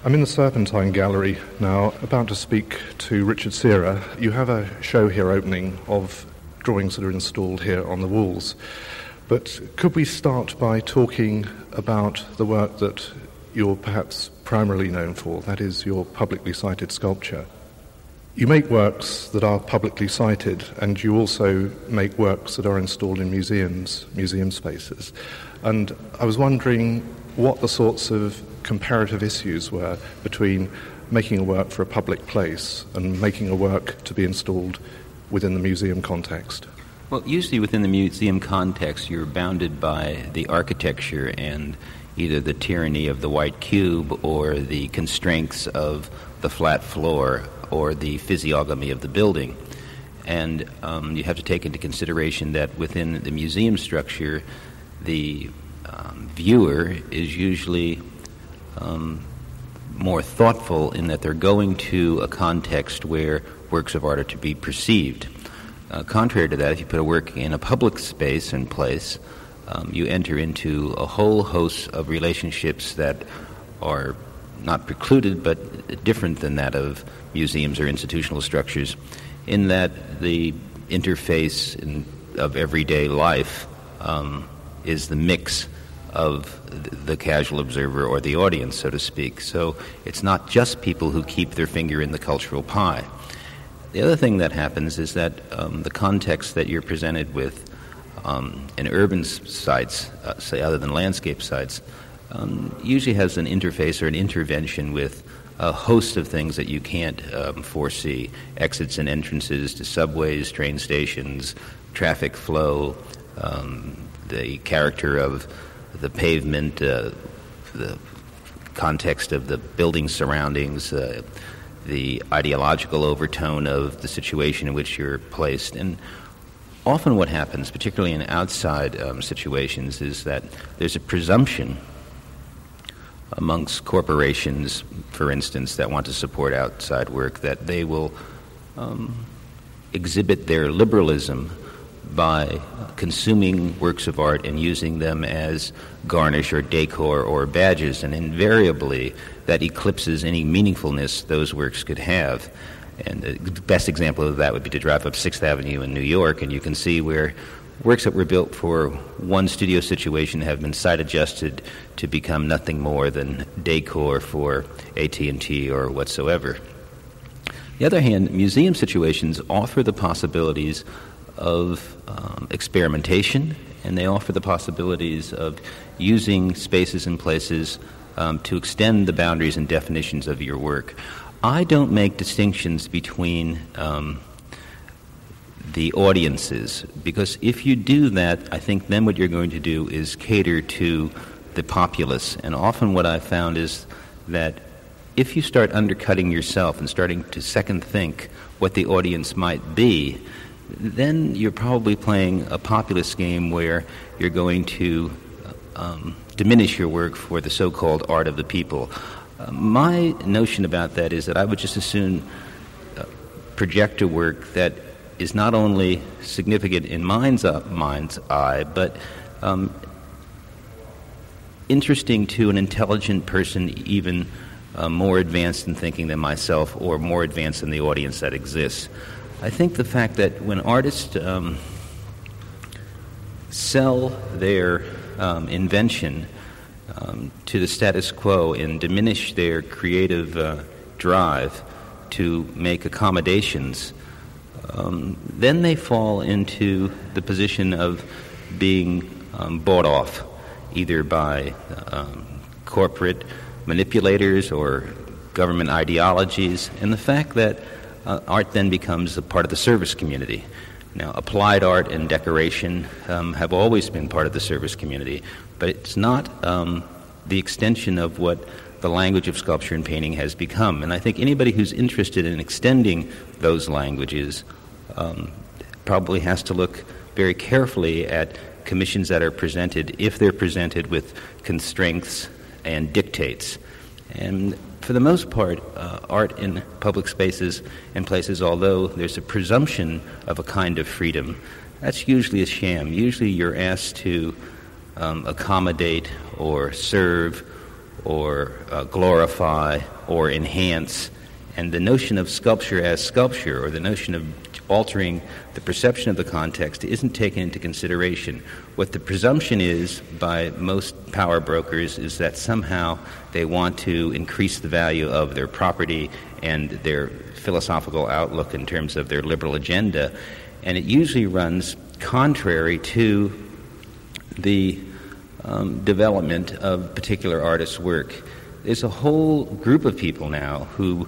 I'm in the Serpentine Gallery now, about to speak to Richard Serra. You have a show here opening of drawings that are installed here on the walls. But could we start by talking about the work that you're perhaps primarily known for, that is your publicly cited sculpture? You make works that are publicly cited, and you also make works that are installed in museums, museum spaces. And I was wondering what the sorts of comparative issues were between making a work for a public place and making a work to be installed within the museum context. Well, usually within the museum context, you're bounded by the architecture and either the tyranny of the white cube or the constraints of the flat floor or the physiognomy of the building. And you have to take into consideration that within the museum structure, the viewer is usually more thoughtful in that they're going to a context where works of art are to be perceived. Contrary to that, if you put a work in a public space and place, you enter into a whole host of relationships that are not precluded but different than that of museums or institutional structures, in that the interface of everyday life is the mix of the casual observer or the audience, so to speak. So it's not just people who keep their finger in the cultural pie. The other thing that happens is that the context that you're presented with in urban sites, say other than landscape sites, usually has an interface or an intervention with a host of things that you can't foresee: exits and entrances to subways, train stations, traffic flow, the character of the pavement, the context of the building surroundings, the ideological overtone of the situation in which you're placed. And often what happens, particularly in outside situations, is that there's a presumption amongst corporations, for instance, that want to support outside work, that they will exhibit their liberalism by consuming works of art and using them as garnish or decor or badges, and invariably that eclipses any meaningfulness those works could have. And the best example of that would be to drive up 6th Avenue in New York, and you can see where works that were built for one studio situation have been site-adjusted to become nothing more than decor for AT&T or whatsoever. On the other hand, museum situations offer the possibilities of experimentation, and they offer the possibilities of using spaces and places to extend the boundaries and definitions of your work. I don't make distinctions between the audiences, because if you do that, I think then what you're going to do is cater to the populace. And often what I've found is that if you start undercutting yourself and starting to second think what the audience might be, then you're probably playing a populist game where you're going to diminish your work for the so-called art of the people. My notion about that is that I would just as soon project a work that is not only significant in mind's eye, but interesting to an intelligent person even more advanced in thinking than myself, or more advanced than the audience that exists. I think the fact that when artists sell their invention to the status quo and diminish their creative drive to make accommodations, then they fall into the position of being bought off, either by corporate manipulators or government ideologies, and the fact that art then becomes a part of the service community. Now, applied art and decoration have always been part of the service community, but it's not the extension of what the language of sculpture and painting has become. And I think anybody who's interested in extending those languages probably has to look very carefully at commissions that are presented, if they're presented with constraints and dictates. And for the most part, art in public spaces and places, although there's a presumption of a kind of freedom, that's usually a sham. Usually you're asked to accommodate or serve or glorify or enhance. And the notion of sculpture as sculpture, or the notion of altering the perception of the context, isn't taken into consideration. What the presumption is by most power brokers is that somehow they want to increase the value of their property and their philosophical outlook in terms of their liberal agenda, and it usually runs contrary to the development of particular artists' work. There's a whole group of people now who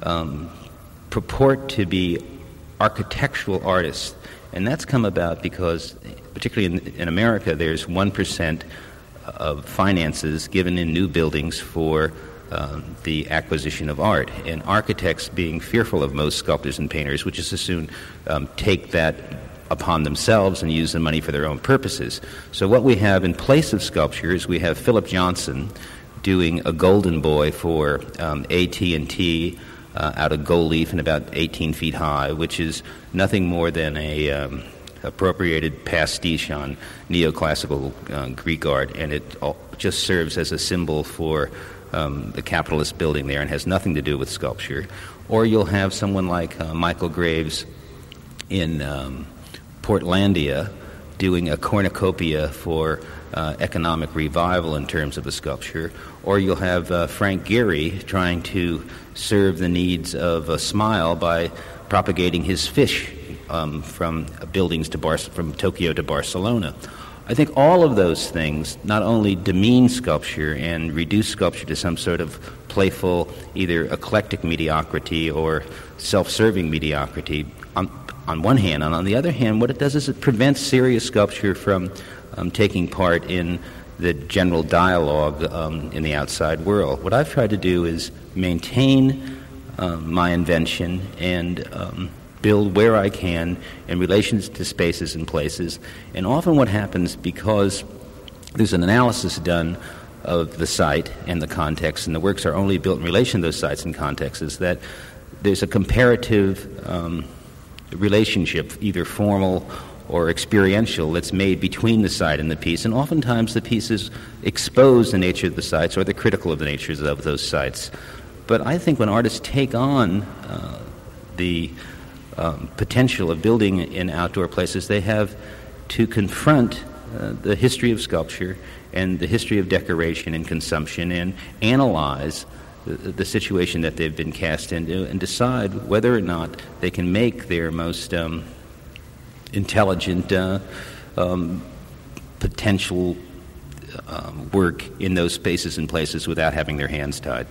purport to be architectural artists, and that's come about because, particularly in America, there's 1% of finances given in new buildings for the acquisition of art, and architects, being fearful of most sculptors and painters, would just as soon take that upon themselves and use the money for their own purposes. So what we have in place of sculpture is we have Philip Johnson doing a Golden Boy for AT&T out of gold leaf and about 18 feet high, which is nothing more than a appropriated pastiche on neoclassical Greek art, and it just serves as a symbol for the capitalist building there and has nothing to do with sculpture. Or you'll have someone like Michael Graves in Portlandia doing a cornucopia for economic revival in terms of a sculpture. Or you'll have Frank Gehry trying to serve the needs of a smile by propagating his fish from buildings from Tokyo to Barcelona. I think all of those things not only demean sculpture and reduce sculpture to some sort of playful, either eclectic mediocrity or self-serving mediocrity on one hand, and on the other hand, what it does is it prevents serious sculpture from taking part in the general dialogue in the outside world. What I've tried to do is maintain my invention and build where I can in relations to spaces and places. And often what happens, because there's an analysis done of the site and the context, and the works are only built in relation to those sites and contexts, is that there's a comparative relationship, either formal or experiential, that's made between the site and the piece. And oftentimes the pieces expose the nature of the sites or they're critical of the natures of those sites. But I think when artists take on the potential of building in outdoor places, they have to confront the history of sculpture and the history of decoration and consumption and analyze the situation that they've been cast into and decide whether or not they can make their most intelligent potential work in those spaces and places without having their hands tied.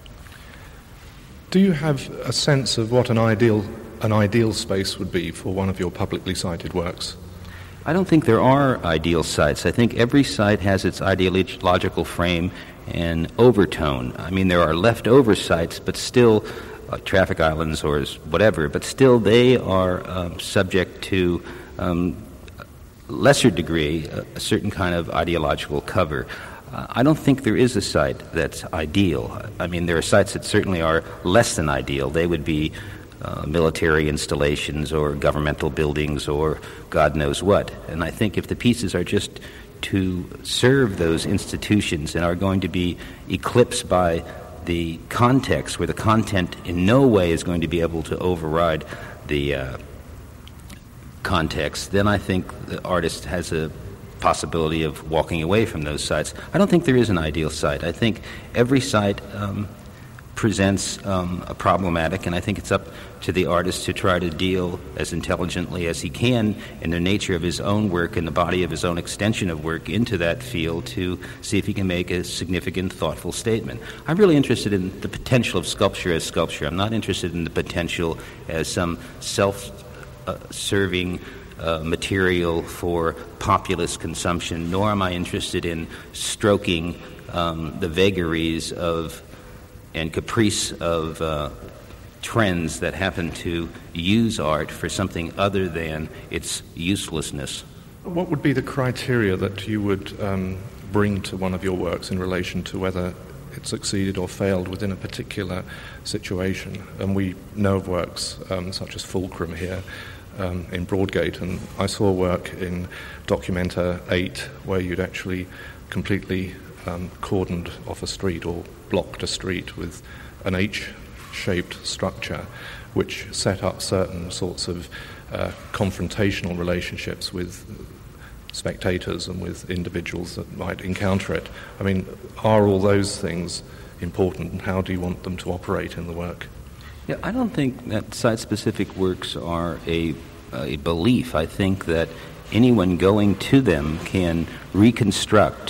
Do you have a sense of what an ideal space would be for one of your publicly cited works? I don't think there are ideal sites. I think every site has its ideological frame and overtone. I mean, there are leftover sites, but still traffic islands or whatever, but still they are subject to lesser degree a certain kind of ideological cover. I don't think there is a site that's ideal. I mean, there are sites that certainly are less than ideal. They would be military installations or governmental buildings or God knows what. And I think if the pieces are just to serve those institutions and are going to be eclipsed by the context, where the content in no way is going to be able to override the context, then I think the artist has a possibility of walking away from those sites. I don't think there is an ideal site. I think every site presents a problematic, and I think it's up to the artist to try to deal as intelligently as he can in the nature of his own work and the body of his own extension of work into that field to see if he can make a significant, thoughtful statement. I'm really interested in the potential of sculpture as sculpture. I'm not interested in the potential as some self-serving material for populist consumption, nor am I interested in stroking the vagaries of and caprice of trends that happen to use art for something other than its uselessness. What would be the criteria that you would bring to one of your works in relation to whether it succeeded or failed within a particular situation? And we know of works such as Fulcrum here in Broadgate, and I saw work in Documenta 8 where you'd actually completely cordoned off a street or blocked a street with an H-shaped structure, which set up certain sorts of confrontational relationships with spectators and with individuals that might encounter it. I mean, are all those things important, and how do you want them to operate in the work? Yeah, I don't think that site-specific works are a belief. I think that anyone going to them can reconstruct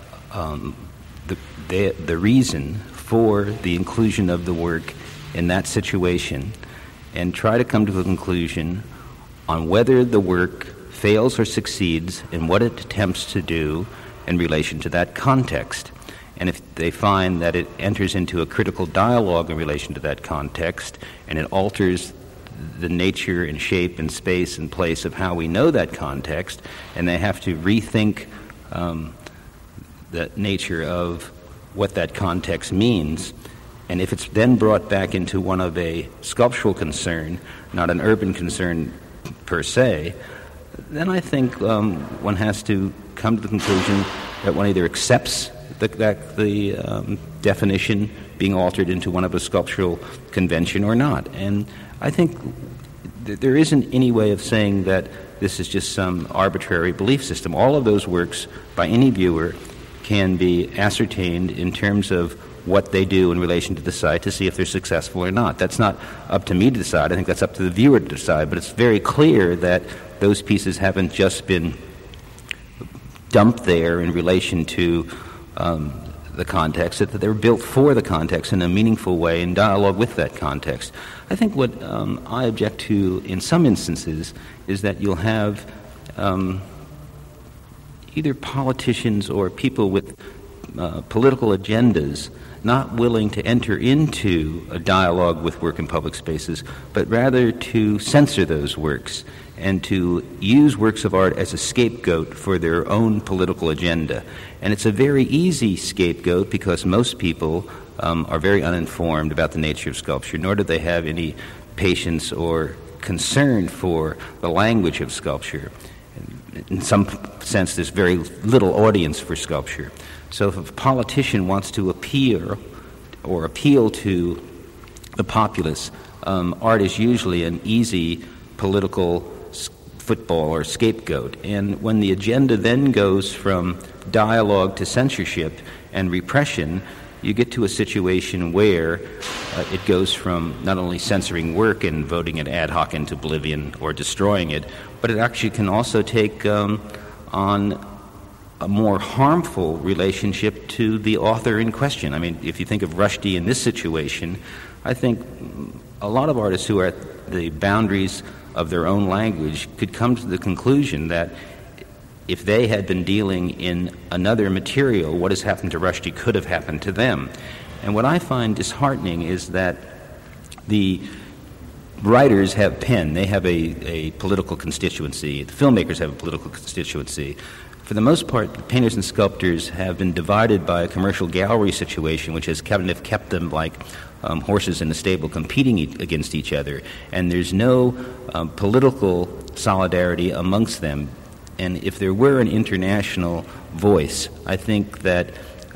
the reason for the inclusion of the work in that situation and try to come to a conclusion on whether the work fails or succeeds in what it attempts to do in relation to that context. And if they find that it enters into a critical dialogue in relation to that context and it alters the nature and shape and space and place of how we know that context, and they have to rethink the nature of what that context means, and if it's then brought back into one of a sculptural concern, not an urban concern per se, then I think one has to come to the conclusion that one either accepts the definition being altered into one of a sculptural convention or not. And I think there isn't any way of saying that this is just some arbitrary belief system. All of those works, by any viewer, can be ascertained in terms of what they do in relation to the site to see if they're successful or not. That's not up to me to decide. I think that's up to the viewer to decide. But it's very clear that those pieces haven't just been dumped there in relation to the context, that they're built for the context in a meaningful way in dialogue with that context. I think what I object to in some instances is that you'll have either politicians or people with political agendas not willing to enter into a dialogue with work in public spaces, but rather to censor those works and to use works of art as a scapegoat for their own political agenda. And it's a very easy scapegoat because most people are very uninformed about the nature of sculpture, nor do they have any patience or concern for the language of sculpture. In some sense, there's very little audience for sculpture. So if a politician wants to appeal to the populace, art is usually an easy political football or scapegoat. And when the agenda then goes from dialogue to censorship and repression, you get to a situation where it goes from not only censoring work and voting it ad hoc into oblivion or destroying it, but it actually can also take on a more harmful relationship to the author in question. I mean, if you think of Rushdie in this situation, I think a lot of artists who are at the boundaries of their own language could come to the conclusion that if they had been dealing in another material, what has happened to Rushdie could have happened to them. And what I find disheartening is that the writers have pen. They have a political constituency. The filmmakers have a political constituency. For the most part, painters and sculptors have been divided by a commercial gallery situation, which has kind of kept them like horses in a stable competing against each other. And there's no political solidarity amongst them. And if there were an international voice, I think that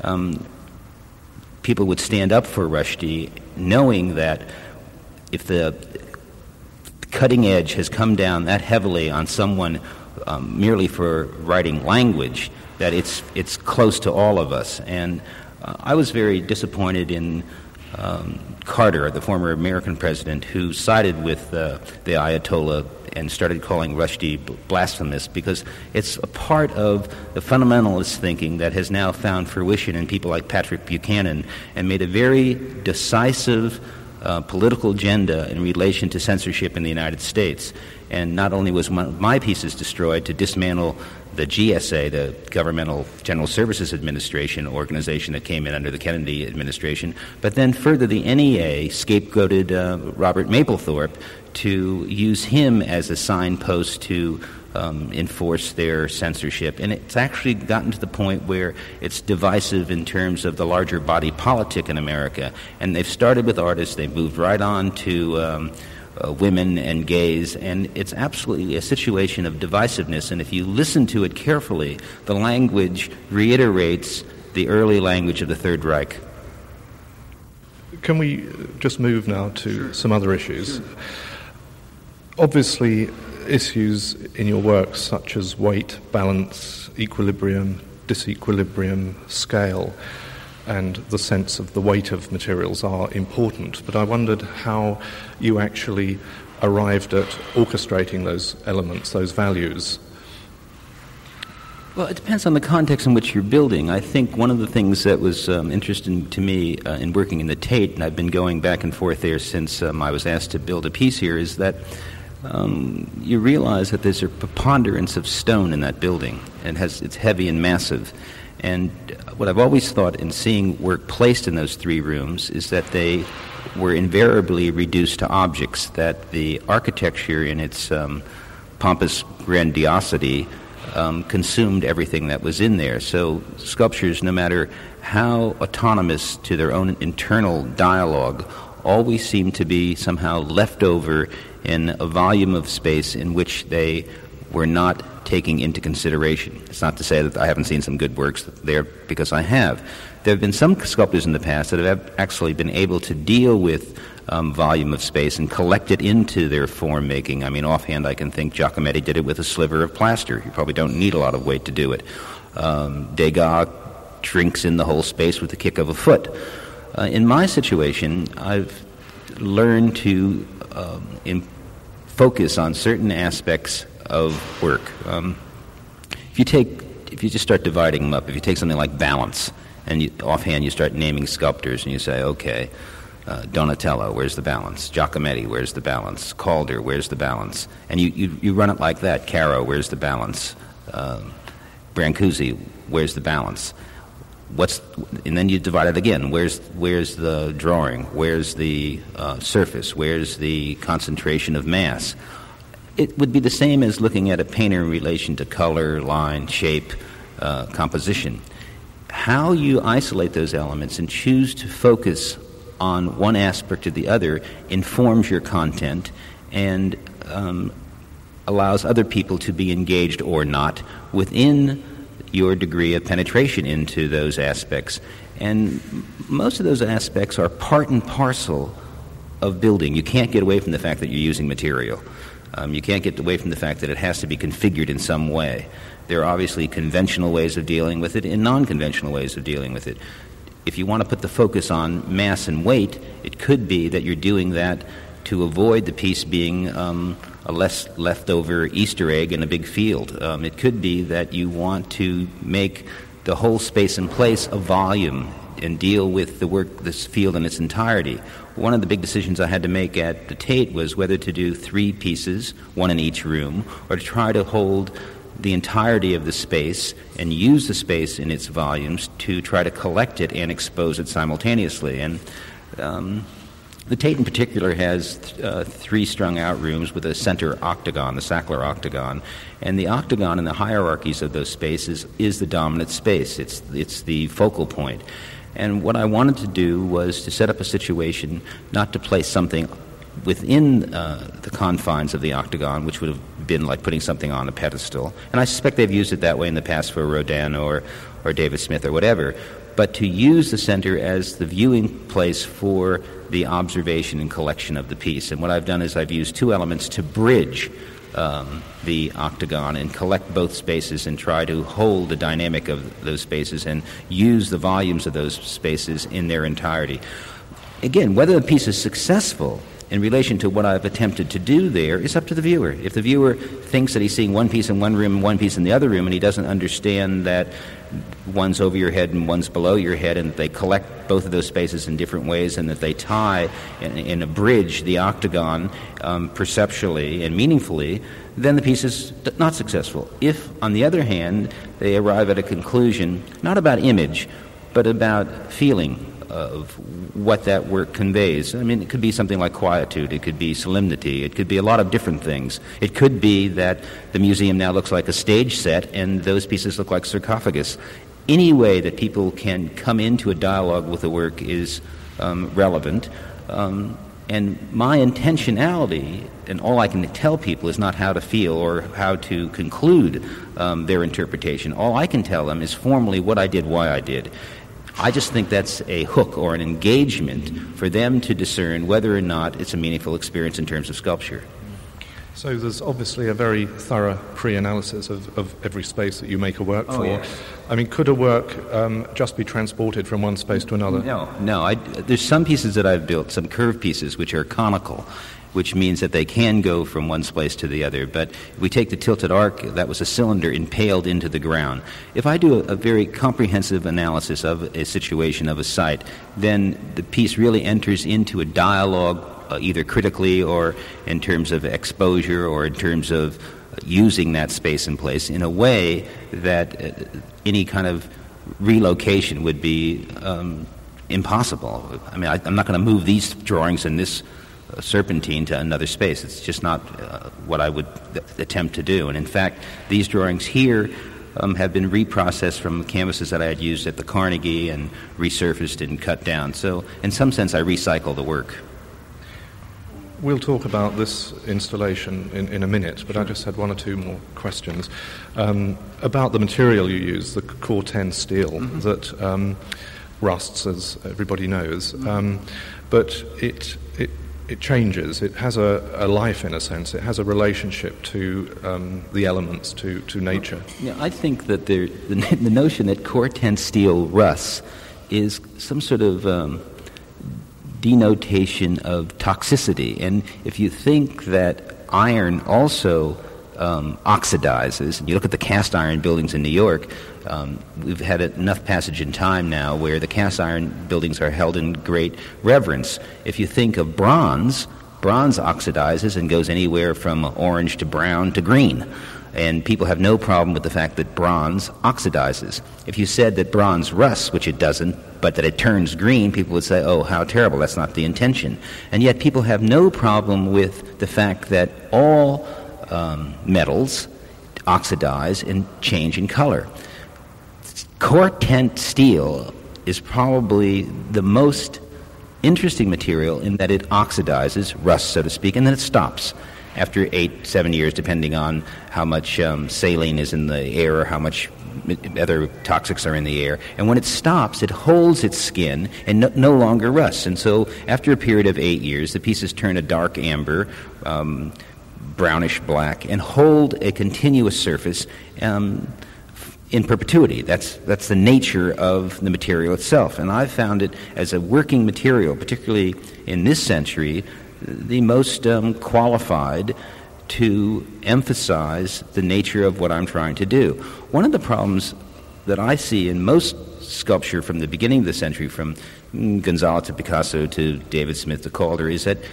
people would stand up for Rushdie, knowing that if the cutting edge has come down that heavily on someone merely for writing language, that it's close to all of us. And I was very disappointed in Carter, the former American president, who sided with the Ayatollah and started calling Rushdie blasphemous, because it's a part of the fundamentalist thinking that has now found fruition in people like Patrick Buchanan and made a very decisive political agenda in relation to censorship in the United States. And not only was one of my pieces destroyed to dismantle the GSA, the Governmental General Services Administration organization that came in under the Kennedy administration, but then further the NEA scapegoated Robert Mapplethorpe to use him as a signpost to enforce their censorship. And it's actually gotten to the point where it's divisive in terms of the larger body politic in America. And they've started with artists, they've moved right on to women and gays, and it's absolutely a situation of divisiveness. And if you listen to it carefully, the language reiterates the early language of the Third Reich. Can we just move now to some other issues? Obviously, issues in your work such as weight, balance, equilibrium, disequilibrium, scale, and the sense of the weight of materials are important, but I wondered how you actually arrived at orchestrating those elements, those values. Well, it depends on the context in which you're building. I think one of the things that was interesting to me in working in the Tate, and I've been going back and forth there since I was asked to build a piece here, is that you realize that there's a preponderance of stone in that building, and it's heavy and massive. And what I've always thought in seeing work placed in those three rooms is that they were invariably reduced to objects, that the architecture in its pompous grandiosity consumed everything that was in there. So sculptures, no matter how autonomous to their own internal dialogue, always seem to be somehow left over in a volume of space in which they were not taking into consideration. It's not to say that I haven't seen some good works there, because I have. There have been some sculptors in the past that have actually been able to deal with volume of space and collect it into their form making. I mean, offhand, I can think Giacometti did it with a sliver of plaster. You probably don't need a lot of weight to do it. Degas shrinks in the whole space with the kick of a foot. In my situation, I've learned to focus on certain aspects of work. If you just start dividing them up, if you take something like balance, and offhand you start naming sculptors, and you say, okay, Donatello, where's the balance? Giacometti, where's the balance? Calder, where's the balance? And you run it like that. Caro, where's the balance? Brancusi, where's the balance? And then you divide it again. Where's the drawing? Where's the surface? Where's the concentration of mass? It would be the same as looking at a painter in relation to color, line, shape, composition. How you isolate those elements and choose to focus on one aspect or the other informs your content and allows other people to be engaged or not within your degree of penetration into those aspects. And most of those aspects are part and parcel of building. You can't get away from the fact that you're using material. You can't get away from the fact that it has to be configured in some way. There are obviously conventional ways of dealing with it and non-conventional ways of dealing with it. If you want to put the focus on mass and weight, it could be that you're doing that to avoid the piece being a less leftover Easter egg in a big field. It could be that you want to make the whole space and place a volume and deal with the work, this field in its entirety. One of the big decisions I had to make at the Tate was whether to do 3 pieces, one in each room, or to try to hold the entirety of the space and use the space in its volumes to try to collect it and expose it simultaneously. And the Tate in particular has 3 strung-out rooms with a center octagon, the Sackler octagon. And the octagon in the hierarchies of those spaces is the dominant space. It's the focal point. And what I wanted to do was to set up a situation not to place something within the confines of the octagon, which would have been like putting something on a pedestal. And I suspect they've used it that way in the past for Rodin or David Smith or whatever. But to use the center as the viewing place for the observation and collection of the piece. And what I've done is I've used 2 elements to bridge the octagon and collect both spaces and try to hold the dynamic of those spaces and use the volumes of those spaces in their entirety. Again, whether the piece is successful in relation to what I've attempted to do there is up to the viewer. If the viewer thinks that he's seeing one piece in one room and one piece in the other room, and he doesn't understand that one's over your head and one's below your head, and that they collect both of those spaces in different ways, and that they tie in a bridge the octagon perceptually and meaningfully, then the piece is not successful. If, on the other hand, they arrive at a conclusion, not about image, but about feeling of what that work conveys. I mean, it could be something like quietude, it could be solemnity, it could be a lot of different things. It could be that the museum now looks like a stage set and those pieces look like sarcophagus. Any way that people can come into a dialogue with the work is relevant. And my intentionality, and all I can tell people, is not how to feel or how to conclude their interpretation. All I can tell them is formally what I did, why I did. I just think that's a hook or an engagement for them to discern whether or not it's a meaningful experience in terms of sculpture. So there's obviously a very thorough pre-analysis of every space that you make a work for. Yes. I mean, could a work just be transported from one space to another? No. There's some pieces that I've built, some curved pieces, which are conical, which means that they can go from one place to the other. But if we take the tilted arc, that was a cylinder impaled into the ground. If I do a very comprehensive analysis of a situation, of a site, then the piece really enters into a dialogue, either critically or in terms of exposure or in terms of using that space and place in a way that any kind of relocation would be impossible. I mean, I'm not going to move these drawings in this serpentine to another space. It's just not what I would attempt to do. And in fact, these drawings here have been reprocessed from canvases that I had used at the Carnegie and resurfaced and cut down. So in some sense, I recycle the work. We'll talk about this installation in a minute, but I just had one or two more questions. About the material you use, the Cor-Ten steel, that rusts, as everybody knows, but it changes. It has a life, in a sense. It has a relationship to the elements, to nature. Yeah, I think that the notion that Cor-Ten steel rusts is some sort of denotation of toxicity. And if you think that iron also oxidizes, and you look at the cast iron buildings in New York, we've had enough passage in time now where the cast iron buildings are held in great reverence. If you think of bronze oxidizes and goes anywhere from orange to brown to green. And people have no problem with the fact that bronze oxidizes. If you said that bronze rusts, which it doesn't, but that it turns green, people would say, oh, how terrible, that's not the intention. And yet people have no problem with the fact that all metals oxidize and change in color. Cor-Ten steel is probably the most interesting material in that it oxidizes, rusts, so to speak, and then it stops after 8-7 years, depending on how much saline is in the air or how much other toxics are in the air. And when it stops, it holds its skin and no longer rusts. And so after a period of 8 years, the pieces turn a dark amber, brownish black, and hold a continuous surface in perpetuity. That's the nature of the material itself. And I've found it as a working material, particularly in this century, the most qualified to emphasize the nature of what I'm trying to do. One of the problems that I see in most sculpture from the beginning of the century, from Gonzalo to Picasso to David Smith to Calder, is that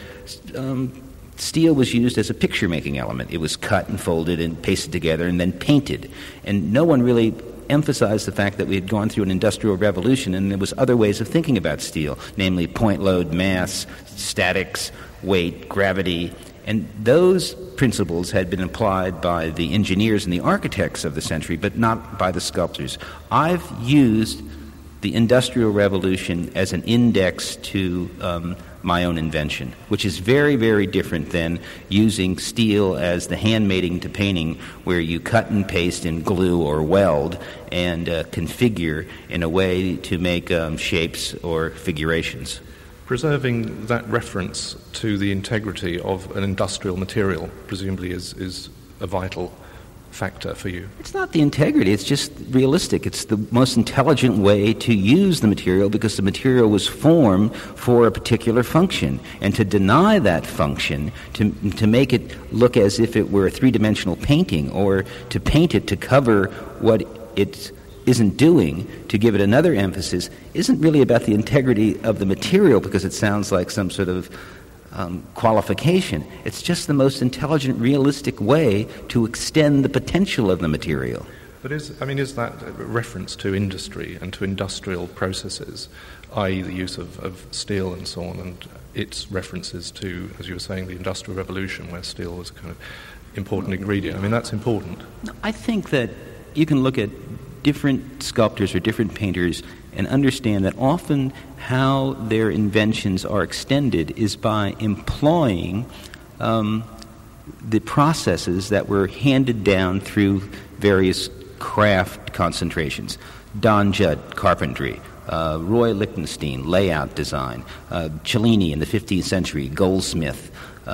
steel was used as a picture-making element. It was cut and folded and pasted together and then painted. And no one really emphasized the fact that we had gone through an industrial revolution and there was other ways of thinking about steel, namely point load, mass, statics, weight, gravity. And those principles had been applied by the engineers and the architects of the century, but not by the sculptors. I've used the Industrial Revolution as an index to my own invention, which is very, very different than using steel as the handmaiding to painting, where you cut and paste and glue or weld and configure in a way to make shapes or figurations. Preserving that reference to the integrity of an industrial material presumably is a vital factor for you. It's not the integrity, it's just realistic. It's the most intelligent way to use the material because the material was formed for a particular function. And to deny that function, to make it look as if it were a three-dimensional painting, or to paint it to cover what it isn't doing, to give it another emphasis, isn't really about the integrity of the material because it sounds like some sort of qualification. It's just the most intelligent, realistic way to extend the potential of the material. But is that a reference to industry and to industrial processes, i.e. the use of steel and so on, and its references to, as you were saying, the Industrial Revolution, where steel was a kind of important ingredient? I mean, that's important. I think that you can look at different sculptors or different painters and understand that often how their inventions are extended is by employing the processes that were handed down through various craft concentrations. Don Judd, carpentry. Roy Lichtenstein, layout design. Cellini in the 15th century, goldsmith.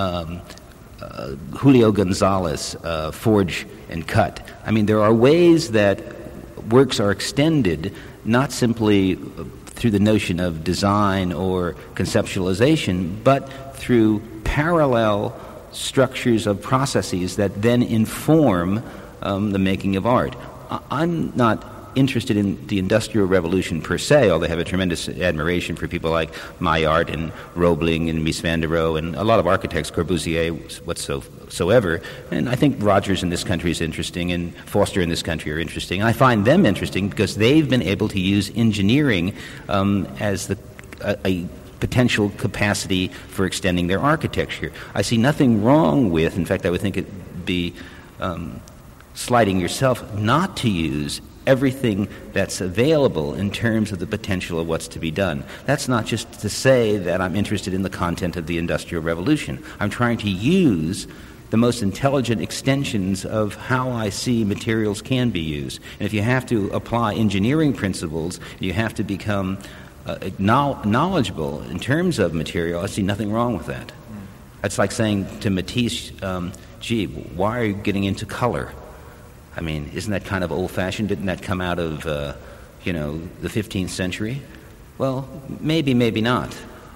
Julio Gonzalez, forge and cut. I mean, there are ways that works are extended not simply through the notion of design or conceptualization, but through parallel structures of processes that then inform the making of art. I'm not interested in the Industrial Revolution per se, although I have a tremendous admiration for people like Maillart and Roebling and Mies van der Rohe and a lot of architects, Corbusier, whatsoever. And I think Rogers in this country is interesting and Foster in this country are interesting. And I find them interesting because they've been able to use engineering as a potential capacity for extending their architecture. I see nothing wrong with, in fact, I would think it'd be slighting yourself not to use everything that's available in terms of the potential of what's to be done. That's not just to say that I'm interested in the content of the Industrial Revolution. I'm trying to use the most intelligent extensions of how I see materials can be used. And if you have to apply engineering principles, you have to become knowledgeable in terms of material. I see nothing wrong with that. That's like saying to Matisse, gee, why are you getting into color? I mean, isn't that kind of old-fashioned? Didn't that come out of, the 15th century? Well, maybe, maybe not.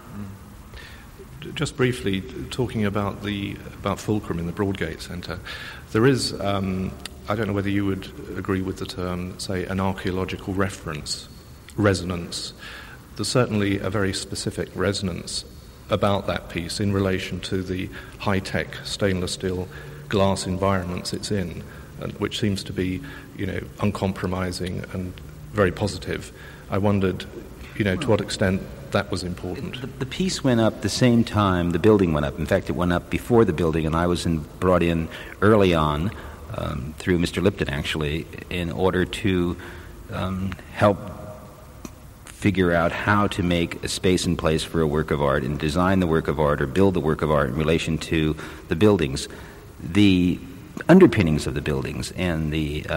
Just briefly, talking about Fulcrum in the Broadgate Centre, there is, I don't know whether you would agree with the term, say, an archaeological resonance. There's certainly a very specific resonance about that piece in relation to the high-tech stainless steel glass environments it's in, which seems to be, uncompromising and very positive. I wondered, to what extent that was important. The piece went up the same time the building went up. In fact, it went up before the building, and I was brought in early on through Mr. Lipton, actually, in order to help figure out how to make a space and place for a work of art and design the work of art or build the work of art in relation to the buildings. The underpinnings of the buildings and the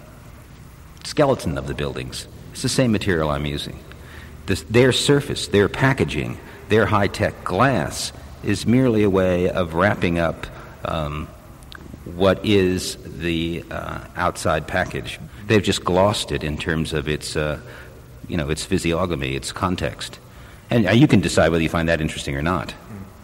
skeleton of the buildings, it's the same material I'm using. Their surface, their packaging, their high-tech glass is merely a way of wrapping up what is the outside package. They've just glossed it in terms of its physiognomy, its context. And you can decide whether you find that interesting or not.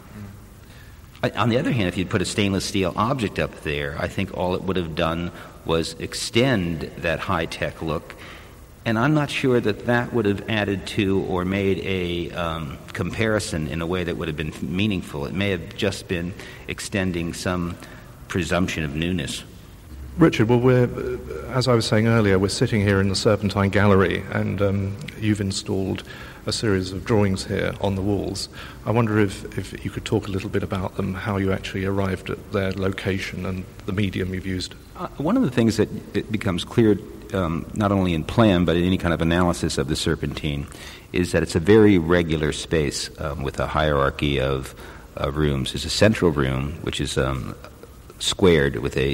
On the other hand, if you'd put a stainless steel object up there, I think all it would have done was extend that high-tech look. And I'm not sure that would have added to or made a comparison in a way that would have been meaningful. It may have just been extending some presumption of newness. Richard, well, as I was saying earlier, we're sitting here in the Serpentine Gallery, and you've installed a series of drawings here on the walls. I wonder if you could talk a little bit about them, how you actually arrived at their location and the medium you've used. One of the things that it becomes clear, not only in plan but in any kind of analysis of the Serpentine, is that it's a very regular space with a hierarchy of rooms. There's a central room, which is squared with a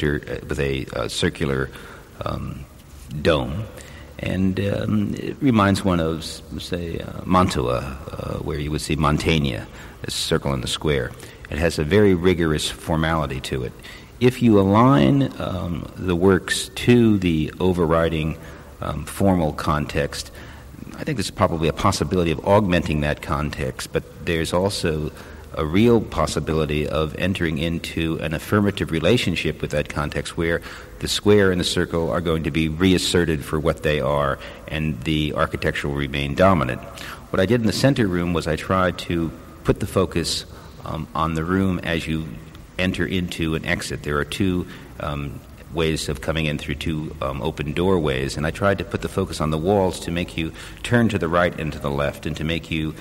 circular dome. And it reminds one of, say, Mantua, where you would see Montaigne, a circle in the square. It has a very rigorous formality to it. If you align the works to the overriding formal context, I think there's probably a possibility of augmenting that context, but there's also a real possibility of entering into an affirmative relationship with that context where the square and the circle are going to be reasserted for what they are and the architecture will remain dominant. What I did in the center room was I tried to put the focus on the room as you enter into and exit. There are two ways of coming in through two open doorways, and I tried to put the focus on the walls to make you turn to the right and to the left and to make you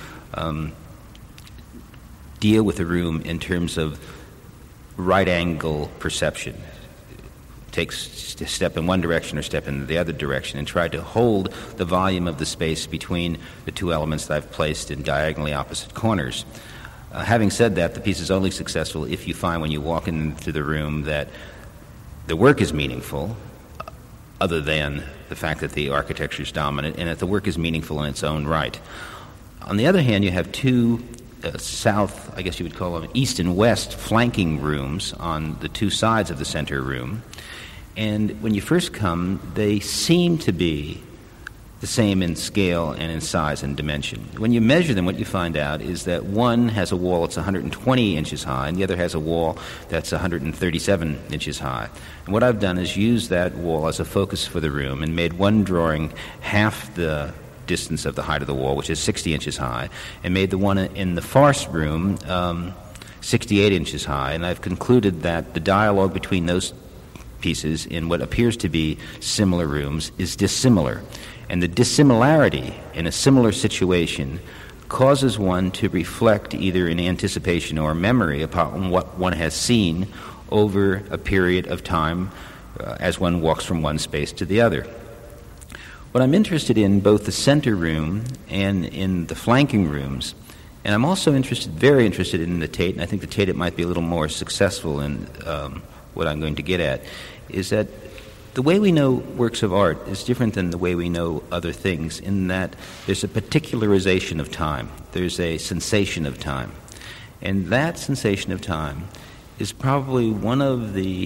deal with the room in terms of right-angle perception. step in one direction or step in the other direction, and try to hold the volume of the space between the two elements that I've placed in diagonally opposite corners. Having said that, the piece is only successful if you find when you walk into the room that the work is meaningful, other than the fact that the architecture is dominant, and that the work is meaningful in its own right. On the other hand, you have two south, I guess you would call them east and west flanking rooms on the two sides of the center room. And when you first come, they seem to be the same in scale and in size and dimension. When you measure them, what you find out is that one has a wall that's 120 inches high, and the other has a wall that's 137 inches high. And what I've done is use that wall as a focus for the room and made one drawing half the distance of the height of the wall, which is 60 inches high, and made the one in the farce room 68 inches high. And I've concluded that the dialogue between those pieces in what appears to be similar rooms is dissimilar. And the dissimilarity in a similar situation causes one to reflect either in anticipation or memory upon what one has seen over a period of time as one walks from one space to the other. What I'm interested in both the center room and in the flanking rooms, and I'm also very interested in the Tate, and I think the Tate might be a little more successful in what I'm going to get at, is that the way we know works of art is different than the way we know other things, in that there's a particularization of time. There's a sensation of time. And that sensation of time is probably one of the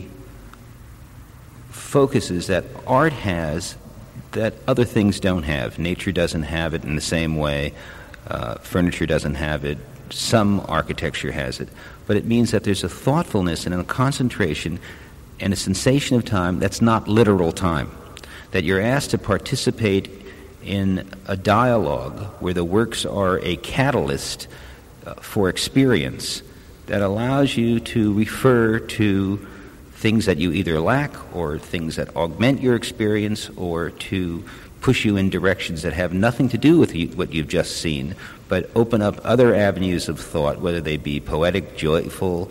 focuses that art has that other things don't have. Nature doesn't have it in the same way. Furniture doesn't have it. Some architecture has it. But it means that there's a thoughtfulness and a concentration and a sensation of time that's not literal time, that you're asked to participate in a dialogue where the works are a catalyst for experience that allows you to refer to things that you either lack or things that augment your experience or to push you in directions that have nothing to do with what you've just seen, but open up other avenues of thought, whether they be poetic, joyful,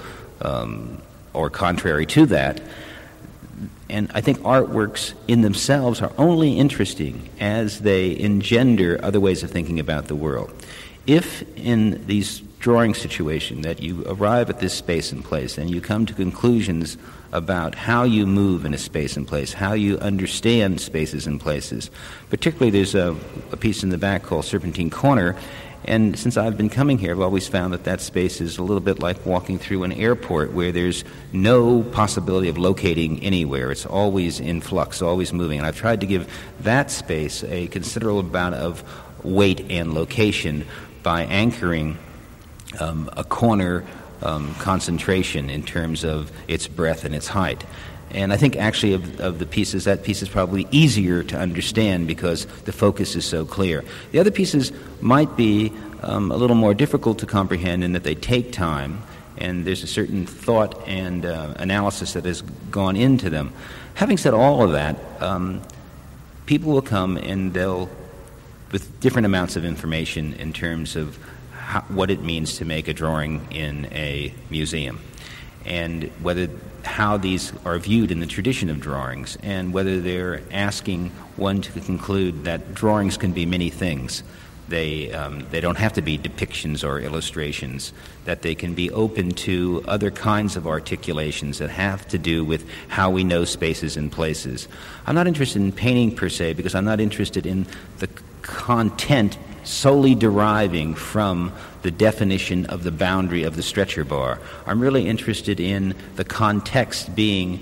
or contrary to that. And I think artworks in themselves are only interesting as they engender other ways of thinking about the world. If in these drawing situations that you arrive at this space and place and you come to conclusions about how you move in a space and place, how you understand spaces and places, particularly there's a piece in the back called Serpentine Corner. And since I've been coming here, I've always found that space is a little bit like walking through an airport where there's no possibility of locating anywhere. It's always in flux, always moving. And I've tried to give that space a considerable amount of weight and location by anchoring a corner concentration in terms of its breadth and its height. And I think actually of the pieces, that piece is probably easier to understand because the focus is so clear. The other pieces might be a little more difficult to comprehend in that they take time, and there's a certain thought and analysis that has gone into them. Having said all of that, people will come and they'll, with different amounts of information in terms of what it means to make a drawing in a museum, and how these are viewed in the tradition of drawings, and whether they're asking one to conclude that drawings can be many things. They don't have to be depictions or illustrations, that they can be open to other kinds of articulations that have to do with how we know spaces and places. I'm not interested in painting per se because I'm not interested in the content solely deriving from the definition of the boundary of the stretcher bar. I'm really interested in the context being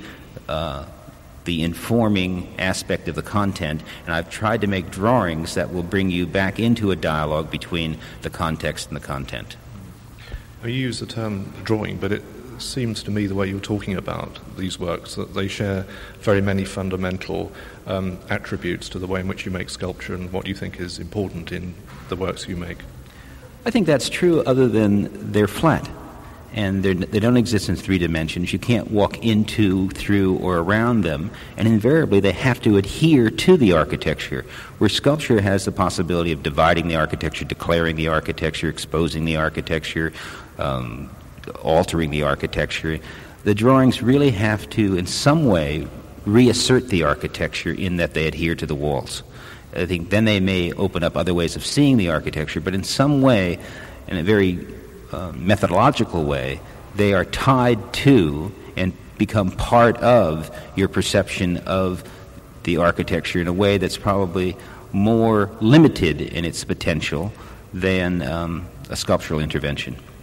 the informing aspect of the content, and I've tried to make drawings that will bring you back into a dialogue between the context and the content. You use the term drawing, but it seems to me the way you're talking about these works that they share very many fundamental attributes to the way in which you make sculpture and what you think is important in the works you make. I think that's true other than they're flat and they don't exist in three dimensions. You can't walk into, through, or around them, and invariably they have to adhere to the architecture, where sculpture has the possibility of dividing the architecture, declaring the architecture, exposing the architecture, altering the architecture. The drawings really have to, in some way, reassert the architecture in that they adhere to the walls. I think then they may open up other ways of seeing the architecture, but in some way, in a very methodological way, they are tied to and become part of your perception of the architecture in a way that's probably more limited in its potential than a sculptural intervention.